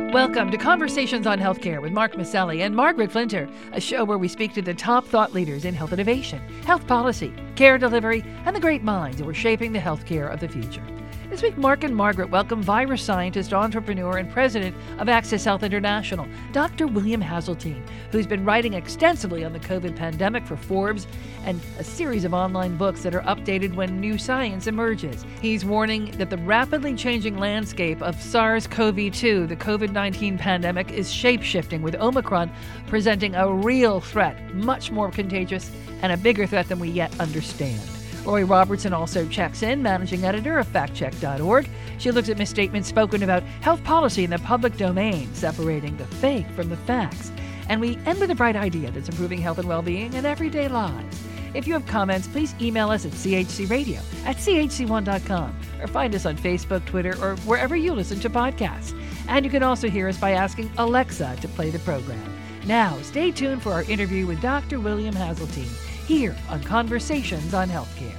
Welcome to Conversations on Healthcare with Mark Maselli and Margaret Flinter, a show where we speak to the top thought leaders in health innovation, health policy, care delivery, and the great minds who are shaping the healthcare of the future. This week, Mark and Margaret welcome virus scientist, entrepreneur, and president of Access Health International, Dr. William Haseltine, who's been writing extensively on the COVID pandemic for Forbes and a series of online books that are updated when new science emerges. He's warning that the rapidly changing landscape of SARS-CoV-2, the COVID-19 pandemic, is shape-shifting, with Omicron presenting a real threat, much more contagious and a bigger threat than we yet understand. Lori Robertson also checks in, managing editor of factcheck.org. She looks at misstatements spoken about health policy in the public domain, separating the fake from the facts. And we end with a bright idea that's improving health and well-being in everyday lives. If you have comments, please email us at chcradio@chc1.com or find us on Facebook, Twitter, or wherever you listen to podcasts. And you can also hear us by asking Alexa to play the program. Now, stay tuned for our interview with Dr. William Haseltine here on Conversations on Healthcare.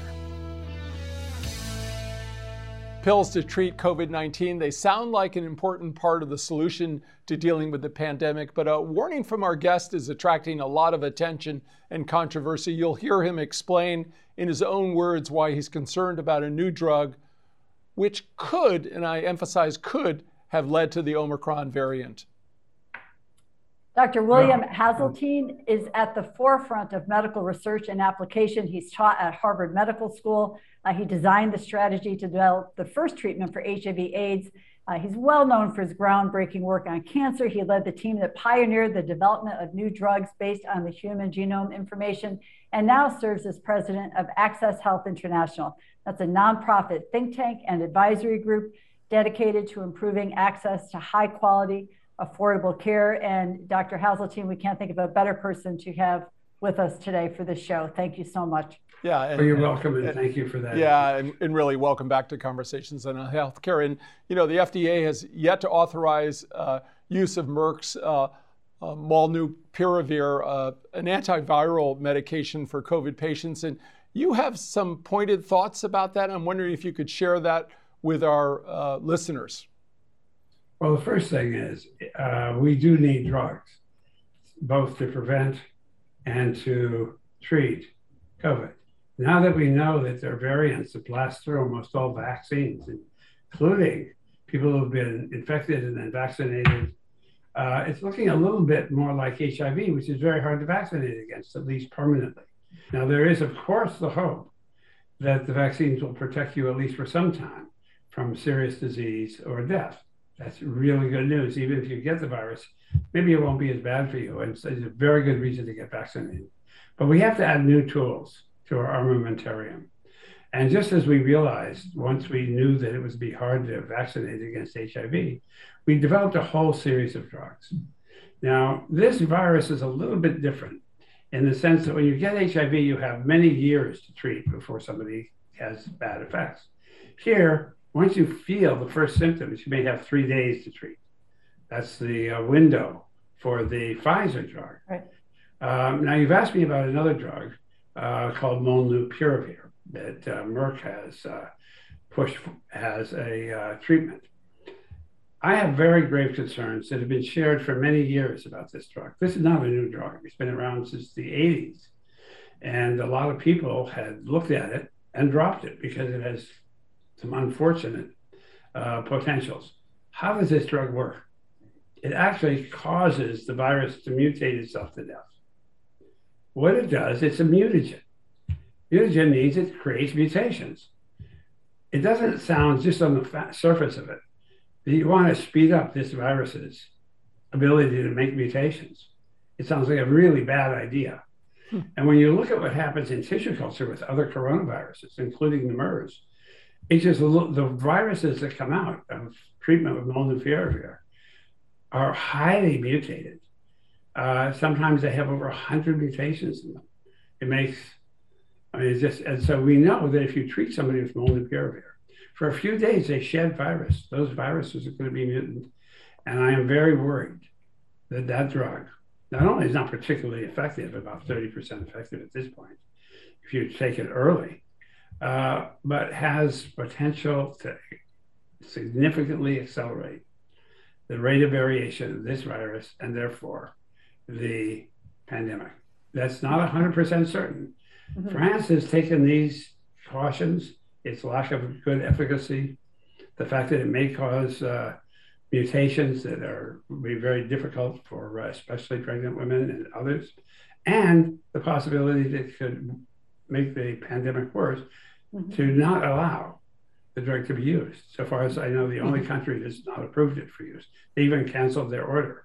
Pills to treat COVID-19, they sound like an important part of the solution to dealing with the pandemic, but a warning from our guest is attracting a lot of attention and controversy. You'll hear him explain in his own words why he's concerned about a new drug, which could, and I emphasize could, have led to the Omicron variant. Dr. William Haseltine is at the forefront of medical research and application. He's taught at Harvard Medical School. He designed the strategy to develop the first treatment for HIV/AIDS. He's well known for his groundbreaking work on cancer. He led the team that pioneered the development of new drugs based on the human genome information, and now serves as president of Access Health International. That's a nonprofit think tank and advisory group dedicated to improving access to high quality, affordable care. And Dr. Haseltine, we can't think of a better person to have with us today for this show. Thank you so much. Yeah, you're welcome, and thank you for that. Yeah, and really welcome back to Conversations on Healthcare. And you know, the FDA has yet to authorize use of Merck's molnupiravir, an antiviral medication for COVID patients. And you have some pointed thoughts about that. I'm wondering if you could share that with our listeners. Well, the first thing is we do need drugs, both to prevent and to treat COVID. Now that we know that there are variants that blast through almost all vaccines, including people who have been infected and then vaccinated, it's looking a little bit more like HIV, which is very hard to vaccinate against, at least permanently. Now, there is, of course, the hope that the vaccines will protect you, at least for some time, from serious disease or death. That's really good news. Even if you get the virus, maybe it won't be as bad for you. And it's a very good reason to get vaccinated. But we have to add new tools to our armamentarium. And just as we realized, once we knew that it would be hard to vaccinate against HIV, we developed a whole series of drugs. Now, this virus is a little bit different in the sense that when you get HIV, you have many years to treat before somebody has bad effects. Here, once you feel the first symptoms, you may have 3 days to treat. That's the window for the Pfizer drug. Right. Now, you've asked me about another drug called molnupiravir that Merck has pushed as a treatment. I have very grave concerns that have been shared for many years about this drug. This is not a new drug. It's been around since the 80s. And a lot of people had looked at it and dropped it because it has some unfortunate potentials. How does this drug work? It actually causes the virus to mutate itself to death. What it does, it's a mutagen. Mutagen means it creates mutations. It doesn't sound just on the surface of it that you want to speed up this virus's ability to make mutations. It sounds like a really bad idea. And when you look at what happens in tissue culture with other coronaviruses, including the MERS, it's just the viruses that come out of treatment with molnupiravir are highly mutated. Sometimes they have over 100 mutations in them. And so we know that if you treat somebody with molnupiravir, for a few days they shed virus. Those viruses are going to be mutant. And I am very worried that that drug not only is not particularly effective, about 30% effective at this point, if you take it early, but has potential to significantly accelerate the rate of variation of this virus and therefore the pandemic. That's not 100% certain. Mm-hmm. France has taken these cautions, its lack of good efficacy, the fact that it may cause mutations that will be very difficult for especially pregnant women and others, and the possibility that it could make the pandemic worse, mm-hmm. to not allow the drug to be used. So far as I know, the only country that's not approved it for use. They even canceled their order.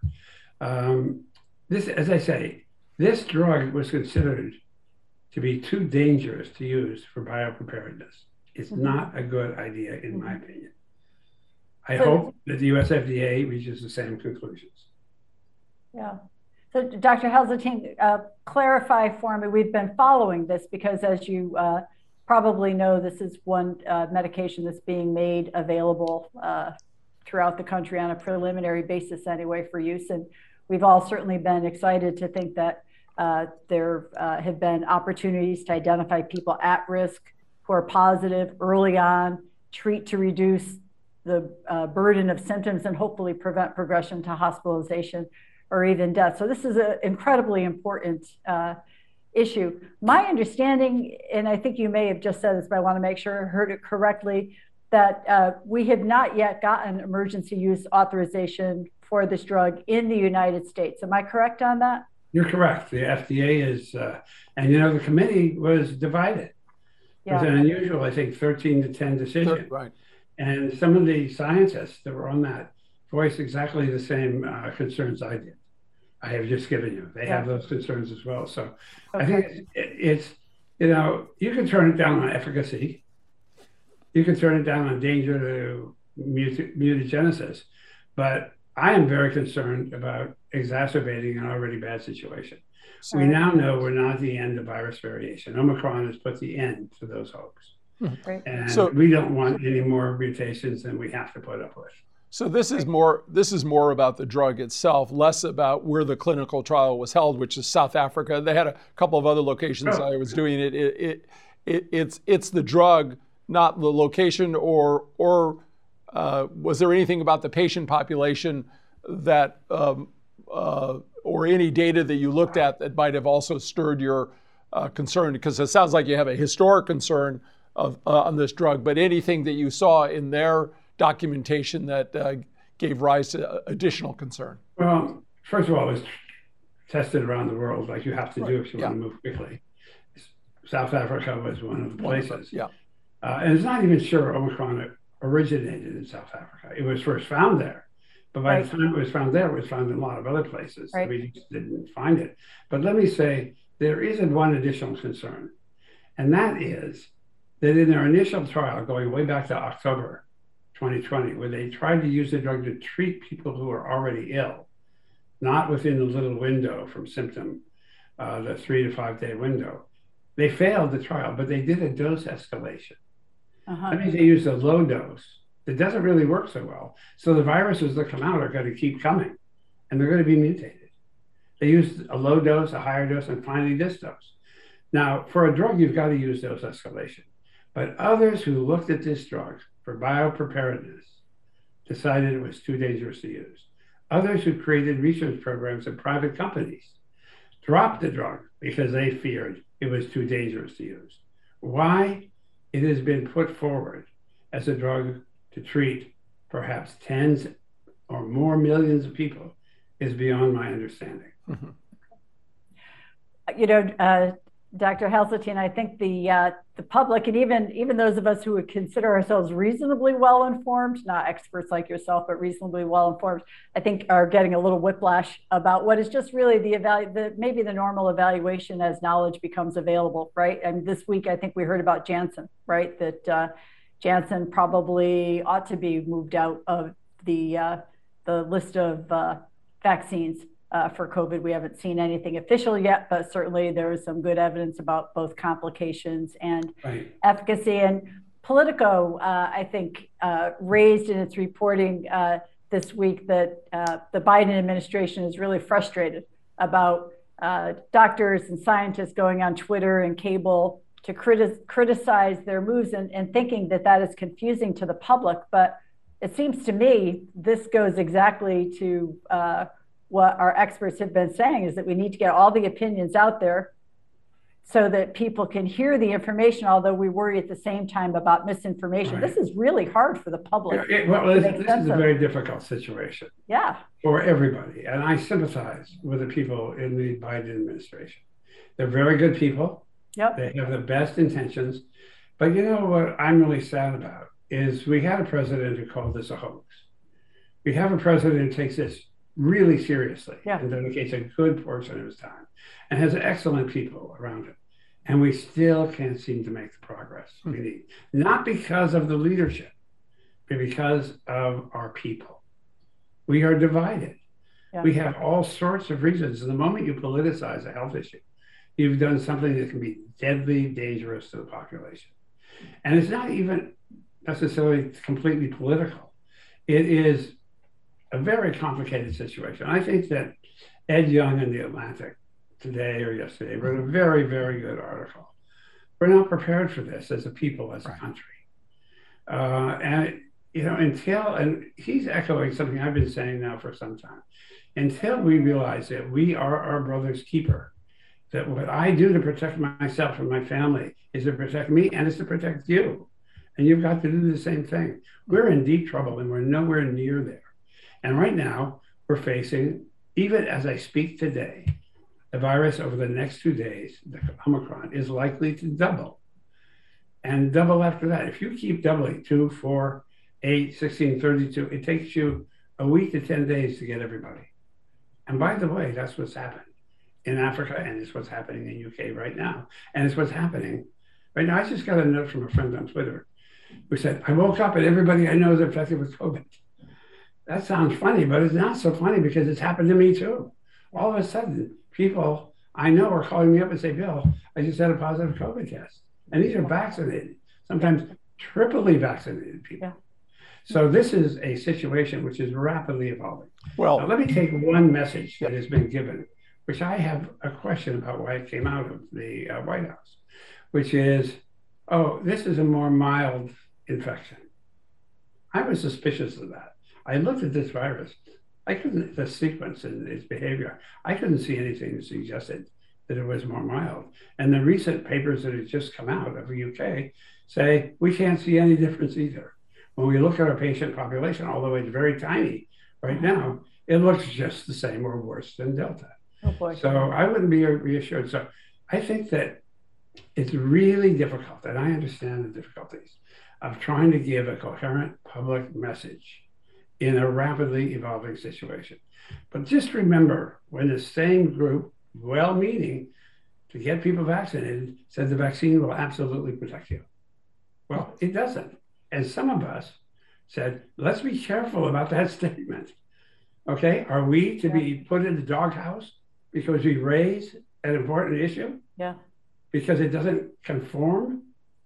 This, as I say, this drug was considered to be too dangerous to use for biopreparedness. It's mm-hmm. not a good idea, in my opinion. I hope that the US FDA reaches the same conclusions. Yeah. So Dr. Hazeltine, clarify for me, we've been following this because as you probably know, this is one medication that's being made available throughout the country on a preliminary basis anyway for use. And we've all certainly been excited to think that there have been opportunities to identify people at risk who are positive early on, treat to reduce the burden of symptoms and hopefully prevent progression to hospitalization or even death. So this is an incredibly important issue. My understanding, and I think you may have just said this, but I want to make sure I heard it correctly, that we have not yet gotten emergency use authorization for this drug in the United States. Am I correct on that? You're correct. The FDA is, and you know, the committee was divided. Yeah. It was an unusual, I think, 13-10 decision. Right. And some of the scientists that were on that voiced exactly the same concerns I did. I have just given you. They have those concerns as well. So I think it's, you know, you can turn it down on efficacy. You can turn it down on danger to mutagenesis. But I am very concerned about exacerbating an already bad situation. Sure. We now know we're not at the end of virus variation. Omicron has put the end to those hopes. Right. And so we don't want any more mutations than we have to put up with. So this is more about the drug itself, less about where the clinical trial was held, which is South Africa. They had a couple of other locations I was doing it. It's the drug, not the location, or was there anything about the patient population that or any data that you looked at that might have also stirred your concern? Because it sounds like you have a historic concern on this drug, but anything that you saw in their documentation that gave rise to additional concern? Well, first of all, it was tested around the world like you have to do if you want to move quickly. South Africa was one of the places. And it's not even sure Omicron originated in South Africa. It was first found there. But by the time it was found there, it was found in a lot of other places. Right. We just didn't find it. But let me say, there is one additional concern. And that is that in their initial trial, going way back to October 2020, where they tried to use the drug to treat people who are already ill, not within the little window from symptom, the 3 to 5 day window, they failed the trial, but they did a dose escalation. That means they used a low dose that doesn't really work so well. So the viruses that come out are going to keep coming, and they're going to be mutated. They used a low dose, a higher dose, and finally this dose. Now, for a drug, you've got to use dose escalation. But others who looked at this drug for biopreparedness decided it was too dangerous to use. Others who created research programs in private companies dropped the drug because they feared it was too dangerous to use. Why it has been put forward as a drug to treat perhaps tens or more millions of people is beyond my understanding. Mm-hmm. You know, Dr. Hazeltine, I think the public and even those of us who would consider ourselves reasonably well informed, not experts like yourself, but reasonably well informed, I think are getting a little whiplash about what is just really maybe the normal evaluation as knowledge becomes available, right? And this week, I think we heard about Janssen, right? That Janssen probably ought to be moved out of the list of vaccines. For COVID, we haven't seen anything official yet, but certainly there is some good evidence about both complications and efficacy. And Politico, I think, raised in its reporting this week that the Biden administration is really frustrated about doctors and scientists going on Twitter and cable to criticize their moves and thinking that is confusing to the public. But it seems to me this goes exactly to what our experts have been saying, is that we need to get all the opinions out there so that people can hear the information, although we worry at the same time about misinformation. Right. This is really hard for the public. This is a very difficult situation for everybody. And I sympathize with the people in the Biden administration. They're very good people. Yep. They have the best intentions. But you know what I'm really sad about is we had a president who called this a hoax. We have a president who takes this really seriously and dedicates a good portion of his time and has excellent people around him. And we still can't seem to make the progress we need. Not because of the leadership, but because of our people. We are divided. Yeah. We have all sorts of reasons. And the moment you politicize a health issue, you've done something that can be deadly dangerous to the population. And it's not even necessarily completely political. It is a very complicated situation. I think that Ed Young in The Atlantic today or yesterday wrote a very, very good article. We're not prepared for this as a people, as a country. And, you know, and he's echoing something I've been saying now for some time. Until we realize that we are our brother's keeper, that what I do to protect myself and my family is to protect me and it's to protect you. And you've got to do the same thing. We're in deep trouble and we're nowhere near there. And right now, we're facing, even as I speak today, the virus over the next 2 days, the Omicron, is likely to double. And double after that. If you keep doubling 2, 4, 8, 16, 32, it takes you a week to 10 days to get everybody. And by the way, that's what's happened in Africa, and it's what's happening in UK right now. And it's what's happening right now. I just got a note from a friend on Twitter who said, I woke up and everybody I know is infected with COVID. That sounds funny, but it's not so funny because it's happened to me too. All of a sudden, people I know are calling me up and say, Bill, I just had a positive COVID test. And these are vaccinated, sometimes triply vaccinated people. Yeah. So this is a situation which is rapidly evolving. Well, now, let me take one message that has been given, which I have a question about why it came out of the White House, which is, oh, this is a more mild infection. I was suspicious of that. I looked at this virus. I couldn't, the sequence and its behavior, I couldn't see anything that suggested that it was more mild. And the recent papers that have just come out of the UK say we can't see any difference either. When we look at our patient population, although it's very tiny right now, it looks just the same or worse than Delta. Oh boy. So I wouldn't be reassured. So I think that it's really difficult, and I understand the difficulties of trying to give a coherent public message in a rapidly evolving situation. But just remember, when the same group, well-meaning to get people vaccinated, said the vaccine will absolutely protect you. Well, it doesn't. And some of us said, let's be careful about that statement. Okay, are we to be put in the doghouse because we raise an important issue? Yeah. Because it doesn't conform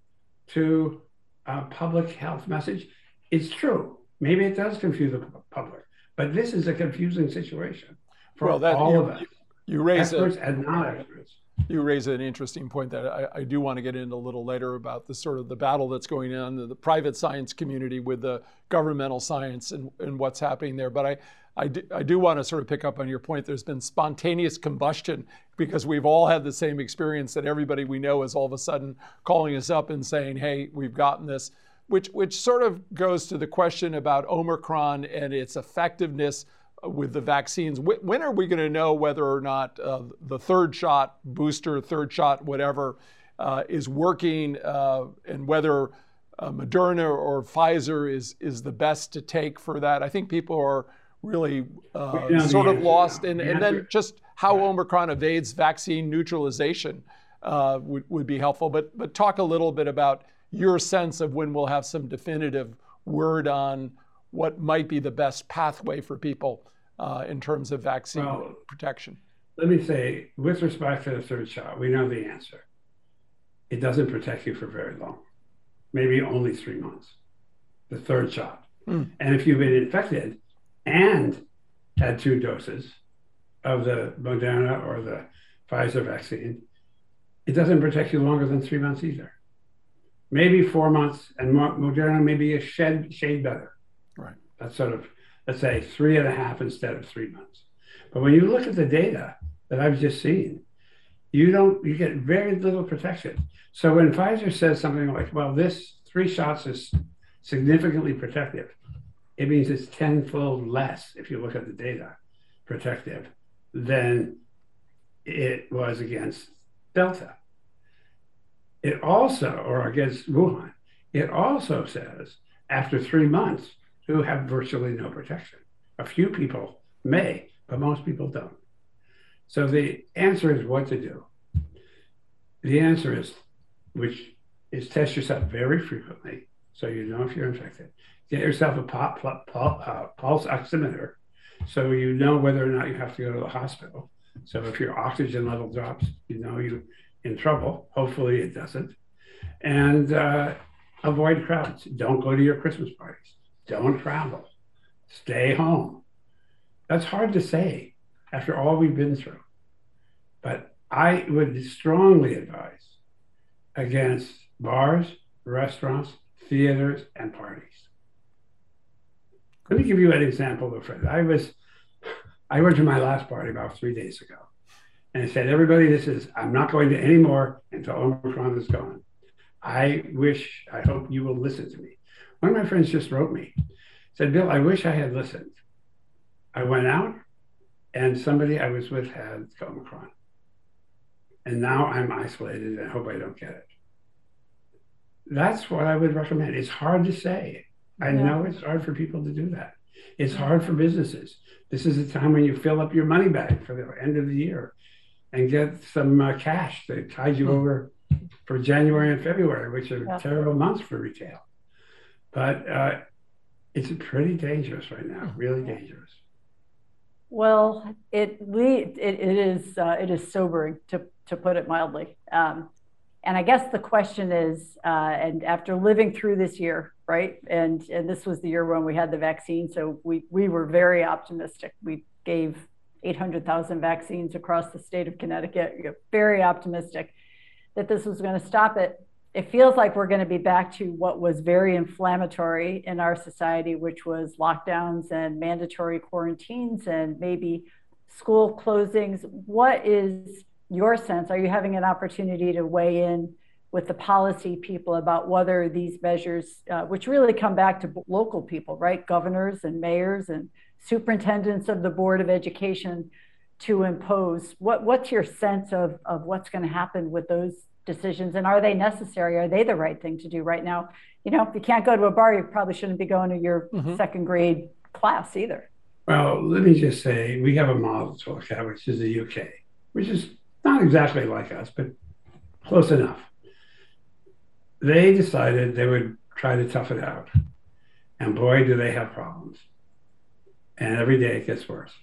to a public health message? It's true. Maybe it does confuse the public, but this is a confusing situation for all of us. You raise experts and non-experts. You raise an interesting point that I do want to get into a little later about the sort of the battle that's going on in the private science community with the governmental science and what's happening there. But I do want to sort of pick up on your point. There's been spontaneous combustion because we've all had the same experience that everybody we know is all of a sudden calling us up and saying, hey, we've gotten this, which sort of goes to the question about Omicron and its effectiveness with the vaccines. When are we going to know whether or not the third shot, booster, third shot, whatever, is working, and whether Moderna or Pfizer is the best to take for that? I think people are really sort of lost. And then just how Omicron evades vaccine neutralization would be helpful. But talk a little bit about your sense of when we'll have some definitive word on what might be the best pathway for people in terms of vaccine protection. Let me say, with respect to the third shot, we know the answer. It doesn't protect you for very long, maybe only 3 months, the third shot. And if you've been infected and had 2 doses of the Moderna or the Pfizer vaccine, it doesn't protect you longer than 3 months either. Maybe 4 months, and Moderna may be a shade better. Right. That's sort of, let's say 3.5 instead of 3 months. But when you look at the data that I've just seen, you get very little protection. So when Pfizer says something like, well, this 3 shots is significantly protective, it means it's 10-fold less, if you look at the data, protective than it was against Delta. It also, or against Wuhan, it also says after 3 months, you have virtually no protection. A few people may, but most people don't. So the answer is what to do. The answer is, which is test yourself very frequently so you know if you're infected. Get yourself a pulse oximeter so you know whether or not you have to go to the hospital. So if your oxygen level drops, you know you're in trouble. Hopefully it doesn't. And avoid crowds. Don't go to your Christmas parties. Don't travel. Stay home. That's hard to say after all we've been through. But I would strongly advise against bars, restaurants, theaters, and parties. Let me give you an example of a friend. I went to my last party about 3 days ago. And I said, everybody, I'm not going to any more until Omicron is gone. I hope you will listen to me. One of my friends just wrote me, said, Bill, I wish I had listened. I went out and somebody I was with had Omicron. And now I'm isolated and I hope I don't get it. That's what I would recommend. It's hard to say. I know it's hard for people to do that. It's hard for businesses. This is a time when you fill up your money bag for the end of the year and get some cash that ties you over for January and February, which are terrible months for retail. But it's pretty dangerous right now, really dangerous. Well, it is sobering, to put it mildly. And I guess the question is, and after living through this year, right? And this was the year when we had the vaccine, so we were very optimistic. We gave 800,000 vaccines across the state of Connecticut. Very optimistic that this was going to stop it. It feels like we're going to be back to what was very inflammatory in our society, which was lockdowns and mandatory quarantines and maybe school closings. What is your sense? Are you having an opportunity to weigh in with the policy people about whether these measures, which really come back to local people, right? Governors and mayors and superintendents of the Board of Education to impose, what's your sense of what's going to happen with those decisions, and are they necessary? Are they the right thing to do right now? You know, if you can't go to a bar, you probably shouldn't be going to your second grade class either. Well, let me just say, we have a model to look at, which is the UK, which is not exactly like us, but close enough. They decided they would try to tough it out. And boy, do they have problems. And every day it gets worse.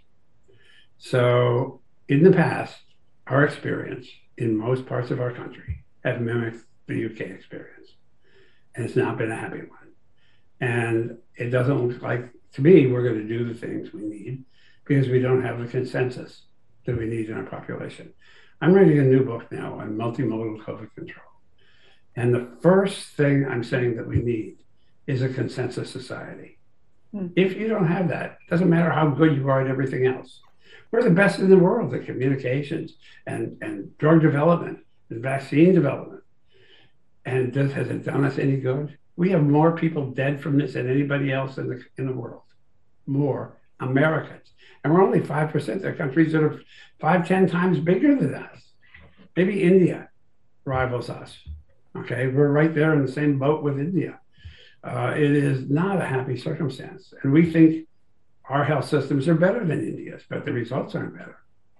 So in the past, our experience in most parts of our country have mimicked the UK experience. And it's not been a happy one. And it doesn't look like, to me, we're going to do the things we need because we don't have the consensus that we need in our population. I'm writing a new book now on multimodal COVID control. And the first thing I'm saying that we need is a consensus society. If you don't have that, it doesn't matter how good you are at everything else. We're the best in the world at communications and drug development and vaccine development. And has it done us any good? We have more people dead from this than anybody else in the world. More Americans. And we're only 5%. There are countries that are 5-10 times bigger than us. Maybe India rivals us. Okay, we're right there in the same boat with India. It is not a happy circumstance. And we think our health systems are better than India's, but the results aren't better.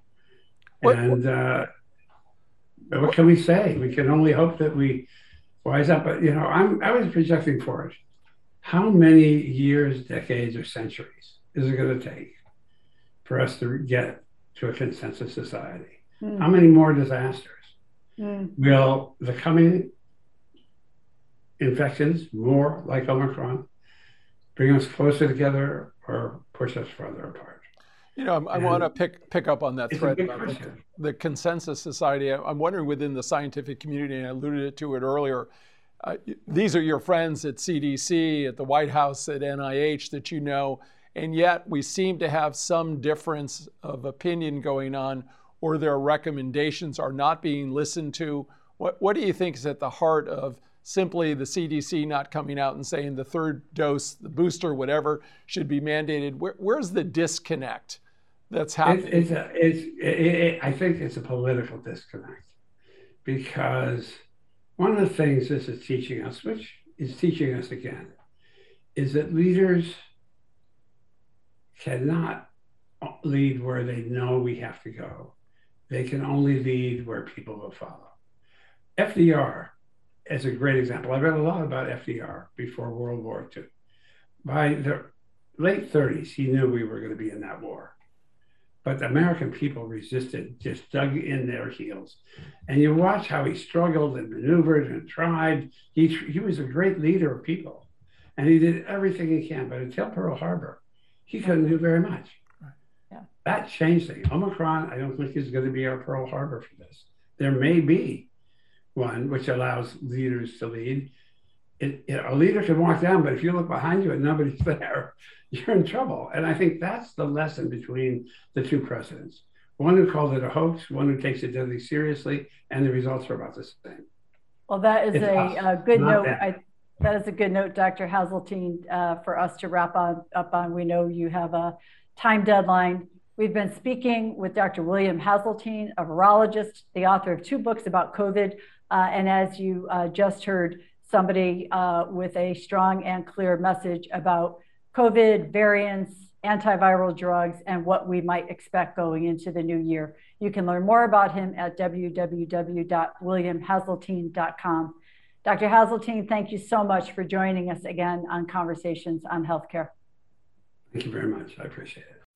What can we say? We can only hope that we wise up. But, you know, I was projecting forward. How many years, decades, or centuries is it going to take for us to get to a consensus society? How many more disasters? Will the coming infections, more like Omicron, bring us closer together or push us further apart? You know, I want to pick up on that thread about the consensus society. I'm wondering within the scientific community, and I alluded to it earlier, these are your friends at CDC, at the White House, at NIH that you know, and yet we seem to have some difference of opinion going on, or their recommendations are not being listened to. What do you think is at the heart of simply the CDC not coming out and saying the third dose, the booster, whatever, should be mandated? Where's the disconnect that's happening? I think it's a political disconnect, because one of the things this is teaching us, which is teaching us again, is that leaders cannot lead where they know we have to go. They can only lead where people will follow. FDR is a great example. I read a lot about FDR before World War II. By the late 30s, he knew we were going to be in that war. But the American people resisted, just dug in their heels. And you watch how he struggled and maneuvered and tried. He was a great leader of people, and he did everything he can. But until Pearl Harbor, he couldn't do very much. Yeah. That changed things. Omicron, I don't think is going to be our Pearl Harbor for this. There may be one which allows leaders to lead. A leader can walk down, but if you look behind you and nobody's there, you're in trouble. And I think that's the lesson between the two presidents. One who called it a hoax, one who takes it deadly seriously, and the results are about the same. Well, that is a good note. That is a good note, Dr. Haseltine, for us to wrap up on. We know you have a time deadline. We've been speaking with Dr. William Haseltine, a virologist, the author of 2 books about COVID. And as you just heard, somebody with a strong and clear message about COVID, variants, antiviral drugs, and what we might expect going into the new year. You can learn more about him at www.williamhaseltine.com. Dr. Haseltine, thank you so much for joining us again on Conversations on Healthcare. Thank you very much. I appreciate it.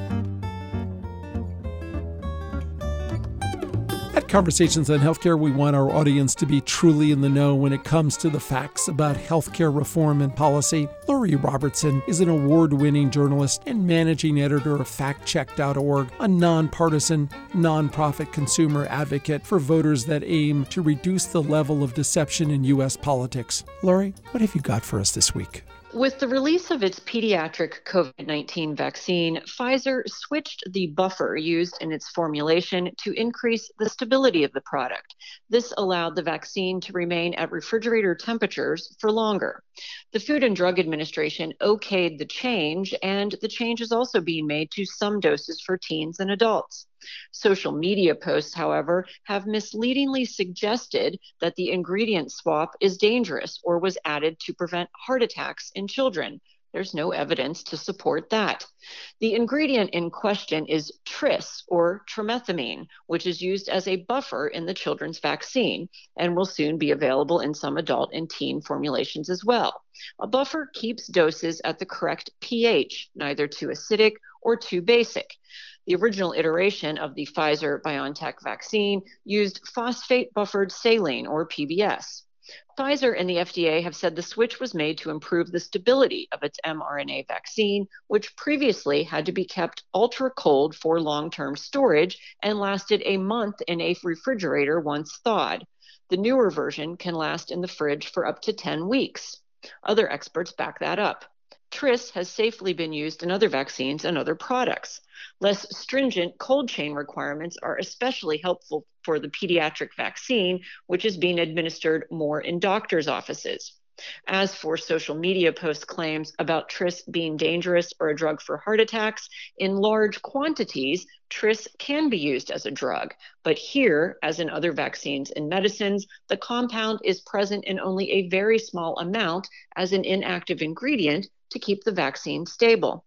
At Conversations on Healthcare, we want our audience to be truly in the know when it comes to the facts about healthcare reform and policy. Lori Robertson is an award-winning journalist and managing editor of FactCheck.org, a nonpartisan, nonprofit consumer advocate for voters that aim to reduce the level of deception in U.S. politics. Lori, what have you got for us this week? With the release of its pediatric COVID-19 vaccine, Pfizer switched the buffer used in its formulation to increase the stability of the product. This allowed the vaccine to remain at refrigerator temperatures for longer. The Food and Drug Administration okayed the change, and the change is also being made to some doses for teens and adults. Social media posts, however, have misleadingly suggested that the ingredient swap is dangerous or was added to prevent heart attacks in children. There's no evidence to support that. The ingredient in question is tris, or trimethamine, which is used as a buffer in the children's vaccine and will soon be available in some adult and teen formulations as well. A buffer keeps doses at the correct pH, neither too acidic or too basic. The original iteration of the Pfizer-BioNTech vaccine used phosphate-buffered saline, or PBS. Pfizer and the FDA have said the switch was made to improve the stability of its mRNA vaccine, which previously had to be kept ultra cold for long-term storage and lasted a month in a refrigerator once thawed. The newer version can last in the fridge for up to 10 weeks. Other experts back that up. Tris has safely been used in other vaccines and other products. Less stringent cold chain requirements are especially helpful for the pediatric vaccine, which is being administered more in doctors' offices. As for social media post claims about Tris being dangerous or a drug for heart attacks, in large quantities, Tris can be used as a drug. But here, as in other vaccines and medicines, the compound is present in only a very small amount as an inactive ingredient to keep the vaccine stable.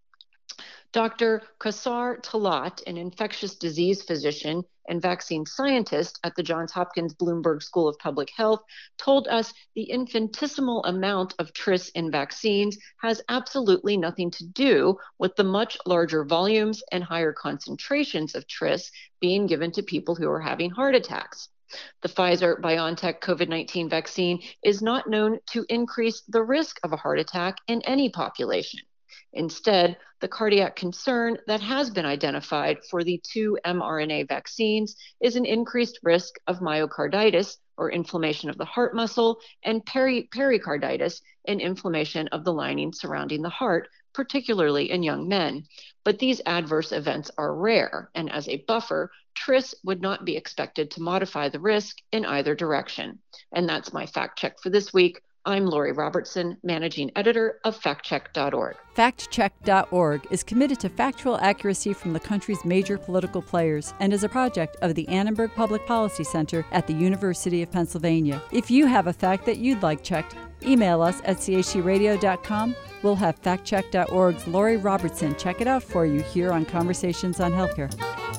Dr. Kausar Talat, an infectious disease physician and vaccine scientist at the Johns Hopkins Bloomberg School of Public Health, told us the infinitesimal amount of Tris in vaccines has absolutely nothing to do with the much larger volumes and higher concentrations of Tris being given to people who are having heart attacks. The Pfizer-BioNTech COVID-19 vaccine is not known to increase the risk of a heart attack in any population. Instead, the cardiac concern that has been identified for the 2 mRNA vaccines is an increased risk of myocarditis or inflammation of the heart muscle, and pericarditis, and inflammation of the lining surrounding the heart, particularly in young men. But these adverse events are rare, and as a buffer, Tris would not be expected to modify the risk in either direction. And that's my fact check for this week. I'm Lori Robertson, Managing Editor of FactCheck.org. FactCheck.org is committed to factual accuracy from the country's major political players and is a project of the Annenberg Public Policy Center at the University of Pennsylvania. If you have a fact that you'd like checked, email us at chcradio.com. We'll have FactCheck.org's Lori Robertson check it out for you here on Conversations on Healthcare.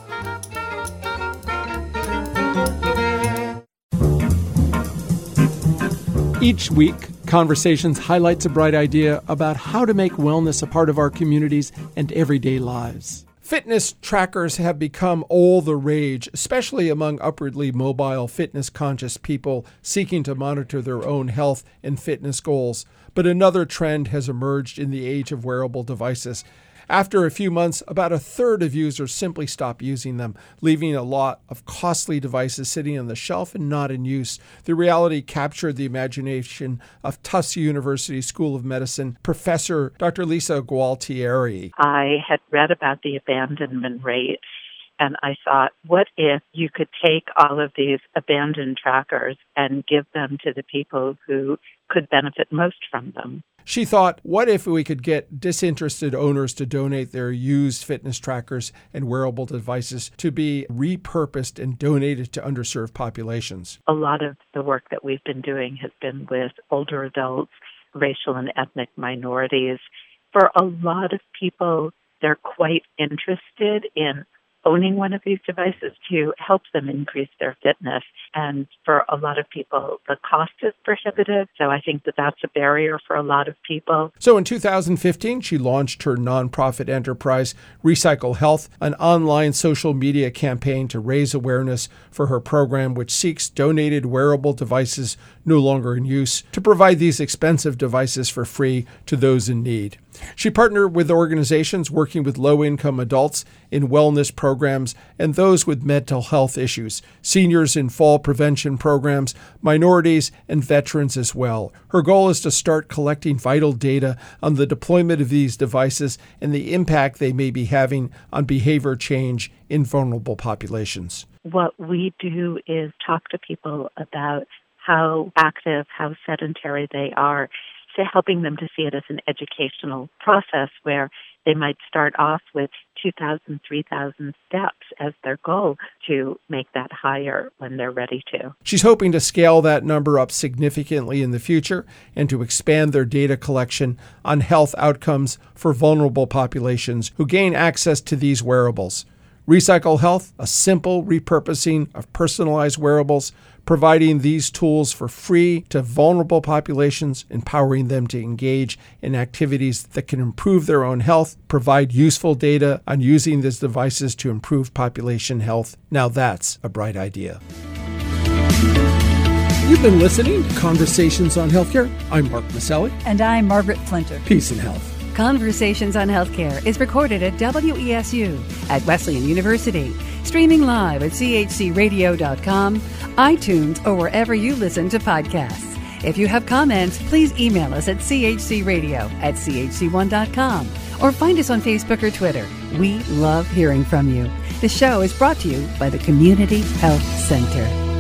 Each week, Conversations highlights a bright idea about how to make wellness a part of our communities and everyday lives. Fitness trackers have become all the rage, especially among upwardly mobile, fitness-conscious people seeking to monitor their own health and fitness goals. But another trend has emerged in the age of wearable devices. After a few months, about a third of users simply stop using them, leaving a lot of costly devices sitting on the shelf and not in use. The reality captured the imagination of Tufts University School of Medicine professor Dr. Lisa Gualtieri. I had read about the abandonment rate, and I thought, what if you could take all of these abandoned trackers and give them to the people who could benefit most from them? She thought, what if we could get disinterested owners to donate their used fitness trackers and wearable devices to be repurposed and donated to underserved populations? A lot of the work that we've been doing has been with older adults, racial and ethnic minorities. For a lot of people, they're quite interested in owning one of these devices to help them increase their fitness. And for a lot of people, the cost is prohibitive. So I think that that's a barrier for a lot of people. So in 2015, she launched her nonprofit enterprise, Recycle Health, an online social media campaign to raise awareness for her program, which seeks donated wearable devices no longer in use to provide these expensive devices for free to those in need. She partnered with organizations working with low-income adults in wellness programs and those with mental health issues, seniors in fall prevention programs, minorities, and veterans as well. Her goal is to start collecting vital data on the deployment of these devices and the impact they may be having on behavior change in vulnerable populations. What we do is talk to people about how active, how sedentary they are, to helping them to see it as an educational process where they might start off with 2,000, 3,000 steps as their goal to make that higher when they're ready to. She's hoping to scale that number up significantly in the future and to expand their data collection on health outcomes for vulnerable populations who gain access to these wearables. Recycle Health, a simple repurposing of personalized wearables, providing these tools for free to vulnerable populations, empowering them to engage in activities that can improve their own health, provide useful data on using these devices to improve population health. Now that's a bright idea. You've been listening to Conversations on Healthcare. I'm Mark Maselli. And I'm Margaret Flinter. Peace and health. Conversations on Healthcare is recorded at WESU at Wesleyan University, streaming live at chcradio.com, iTunes, or wherever you listen to podcasts. If you have comments, please email us at chcradio@chc1.com or find us on Facebook or Twitter. We love hearing from you. The show is brought to you by the Community Health Center.